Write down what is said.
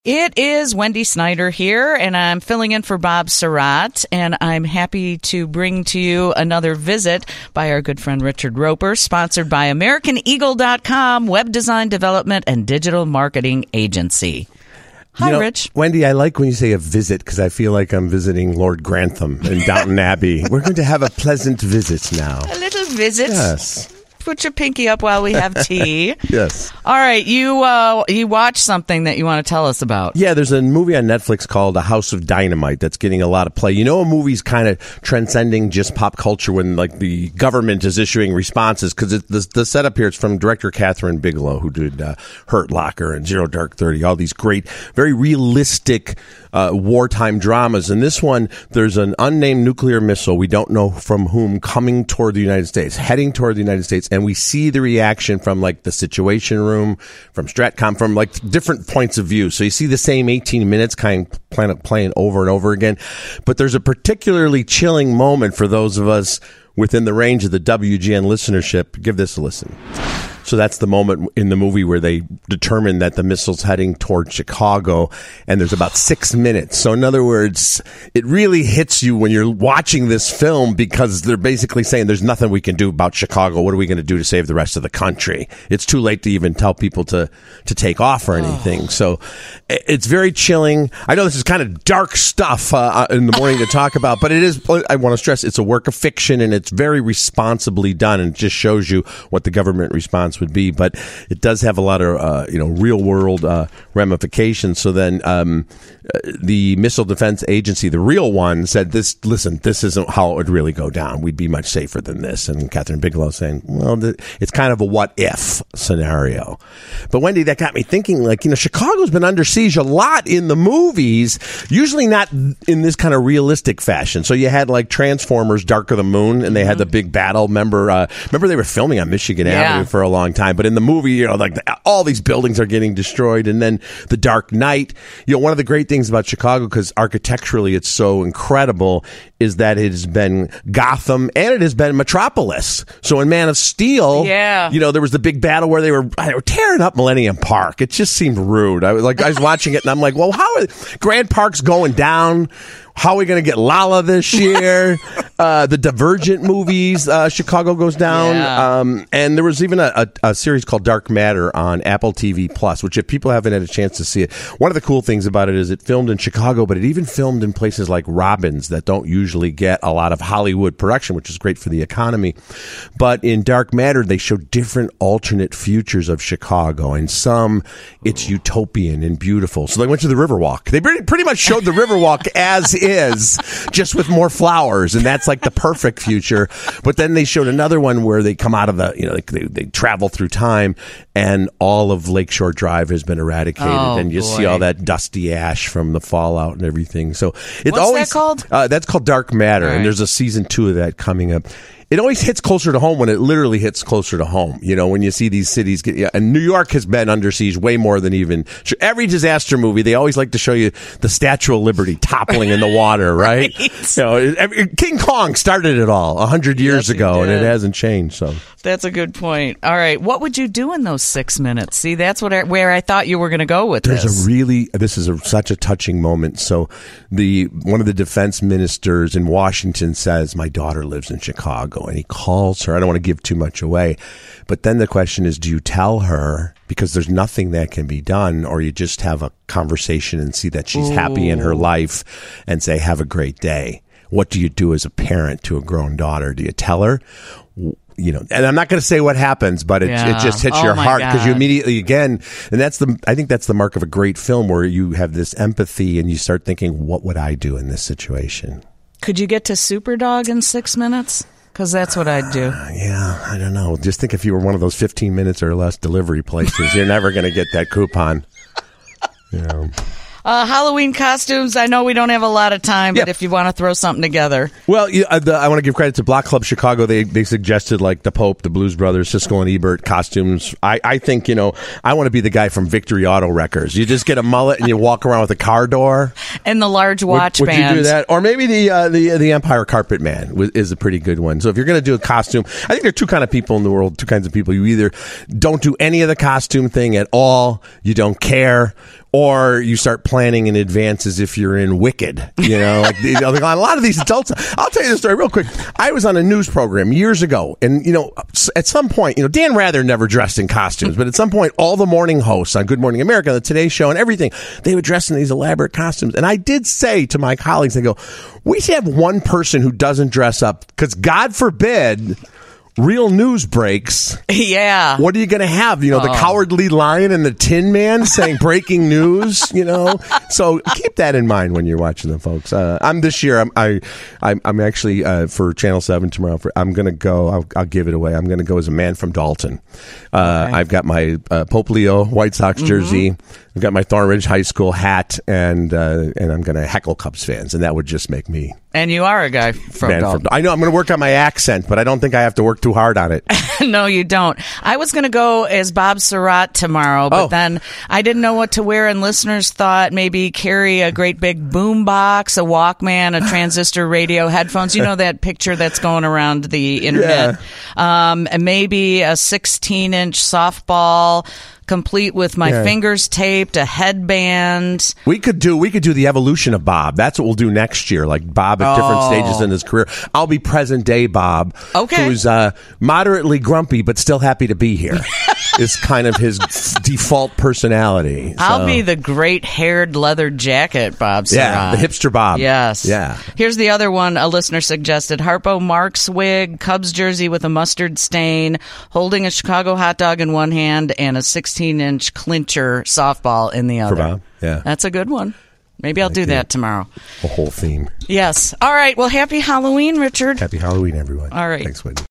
It is Wendy Snyder here, and I'm filling in for Bob Surratt, and I'm happy to bring to you another visit by our good friend Richard Roper, sponsored by AmericanEagle.com, web design development and digital marketing agency. Hi, Rich. Wendy, I like when you say a visit because I feel like I'm visiting Lord Grantham in Downton Abbey. We're going to have a pleasant visit now. A little visit. Yes. Put your pinky up while we have tea. Yes. All right, you watched something that you want to tell us about. Yeah, there's a movie on Netflix called A House of Dynamite that's getting a lot of play. You know, a movie's kind of transcending just pop culture when like the government is issuing responses because the setup here is from director Catherine Bigelow, who did Hurt Locker and Zero Dark 30, all these great, very realistic wartime dramas. In this one, there's an unnamed nuclear missile, we don't know from whom, coming toward the United States, heading toward the United States. And we see the reaction from like the Situation Room, from Stratcom, from like different points of view. So you see the same 18 minutes kind of playing over and over again. But there's a particularly chilling moment for those of us within the range of the WGN listenership. Give this a listen. So that's the moment in the movie where they determine that the missile's heading toward Chicago, and there's about 6 minutes. So in other words, it really hits you when you're watching this film because they're basically saying there's nothing we can do about Chicago. What are we going to do to save the rest of the country? It's too late to even tell people to take off or anything. So it's very chilling. I know this is kind of dark stuff in the morning to talk about, but it is, I want to stress, it's a work of fiction and it's very responsibly done, and it just shows you what the government response would be, but it does have a lot of real world ramifications. So then the Missile Defense Agency, the real one, said this isn't how it would really go down. We'd be much safer than this. And Catherine Bigelow saying, well, it's kind of a what if scenario. But Wendy, that got me thinking, like, Chicago's been under siege a lot in the movies, usually not in this kind of realistic fashion. So you had like Transformers Dark of the Moon, and they had the big battle. Remember they were filming on Michigan Avenue for a long time, but in the movie, all these buildings are getting destroyed. And then The Dark Knight, one of the great things about Chicago, because architecturally it's so incredible, is that it has been Gotham and it has been Metropolis. So in Man of Steel, there was the big battle where they were tearing up Millennium Park. It just seemed rude. I was watching it and I'm like, well, how are Grant Park's going down? How are we going to get Lala this year? The Divergent movies, Chicago goes down. Yeah. And there was even a series called Dark Matter on Apple TV Plus, which if people haven't had a chance to see it, one of the cool things about it is it filmed in Chicago, but it even filmed in places like Robbins that don't usually get a lot of Hollywood production, which is great for the economy. But in Dark Matter, they show different alternate futures of Chicago, and some it's utopian and beautiful. So they went to the Riverwalk. They pretty much showed the Riverwalk as is, just with more flowers, and that's like the perfect future. But then they showed another one where they come out of they travel through time, and all of Lakeshore Drive has been eradicated, and you see all that dusty ash from the fallout and everything. So it's What's that called? That's called Dark Matter, and there's a season 2 of that coming up. It always hits closer to home when it literally hits closer to home. When you see these cities and New York has been under siege way more than even every disaster movie. They always like to show you the Statue of Liberty toppling in the water, right? King Kong started it all 100 years ago, and it hasn't changed. So that's a good point. All right, what would you do in those 6 minutes? See, that's where I thought you were going to go with this. This is such a touching moment. So one of the defense ministers in Washington says, "My daughter lives in Chicago." And he calls her. I don't want to give too much away. But then the question is, do you tell her because there's nothing that can be done, or you just have a conversation and see that she's happy in her life and say, have a great day? What do you do as a parent to a grown daughter? Do you tell her? And I'm not going to say what happens, but it just hits your heart because you immediately, again, and I think that's the mark of a great film where you have this empathy and you start thinking, what would I do in this situation? Could you get to Superdog in 6 minutes? Because that's what I'd do. I don't know. Just think if you were one of those 15 minutes or less delivery places, you're never going to get that coupon. Halloween costumes, I know we don't have a lot of time, but if you want to throw something together. Well, I want to give credit to Block Club Chicago. They suggested like the Pope, the Blues Brothers, Siskel and Ebert costumes. I think, I want to be the guy from Victory Auto Wreckers. You just get a mullet and you walk around with a car door. And the large watch band. Would you do that? Or maybe the Empire Carpet Man is a pretty good one. So if you're going to do a costume, I think there are two kinds of people in the world, two kinds of people. You either don't do any of the costume thing at all, you don't care, or you start planning in advance as if you're in Wicked. You know, like a lot of these adults. I'll tell you the story real quick. I was on a news program years ago, and at some point, Dan Rather never dressed in costumes, but at some point, all the morning hosts on Good Morning America, the Today Show, and everything, they would dress in these elaborate costumes. And I did say to my colleagues, I go, we should have one person who doesn't dress up, because God forbid real news breaks. Yeah. What are you going to have? The Cowardly Lion and the Tin Man saying breaking news, So keep that in mind when you're watching them, folks. I'm actually for Channel 7 tomorrow. I'm going to go. I'll give it away. I'm going to go as a man from Dalton. Okay. I've got my Pope Leo White Sox jersey. I've got my Thornridge High School hat, and I'm going to heckle Cubs fans, and that would just make me. And you are a guy from Dalton. I know I'm going to work on my accent, but I don't think I have to work too hard on it. No, you don't. I was going to go as Bob Surratt tomorrow, but then I didn't know what to wear, and listeners thought maybe carry a great big boom box, a Walkman, a transistor radio, headphones. You know that picture that's going around the internet. Yeah. And maybe a 16-inch softball, complete with my fingers taped, a headband. We could do the evolution of Bob. That's what we'll do next year. Like Bob at different stages in his career. I'll be present day Bob, who's moderately grumpy but still happy to be here. Is kind of his default personality. So. I'll be the great haired leather jacket Bob Surratt. Yeah, the hipster Bob. Yes. Yeah. Here's the other one a listener suggested. Harpo Marx wig, Cubs jersey with a mustard stain, holding a Chicago hot dog in one hand and a 16-inch clincher softball in the other. For Bob, yeah. That's a good one. Maybe I'll do that tomorrow. A whole theme. Yes. All right. Well, happy Halloween, Richard. Happy Halloween, everyone. All right. Thanks, Whitney.